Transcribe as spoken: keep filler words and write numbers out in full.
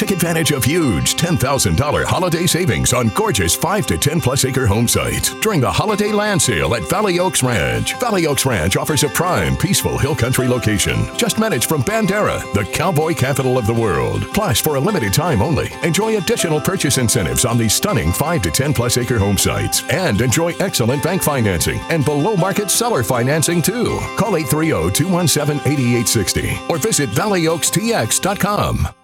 Take advantage of huge ten thousand dollars holiday savings on gorgeous five to ten plus acre home sites during the holiday land sale at Valley Oaks Ranch. Valley Oaks Ranch offers a prime, peaceful hill country location just minutes from Bandera, the cowboy capital of the world. Plus, for a limited time only, enjoy additional purchase incentives on these stunning five to ten plus acre home sites and enjoy excellent bank financing and below market seller financing too. Call eight three zero, two one seven, eight eight six zero or visit valley oaks t x dot com.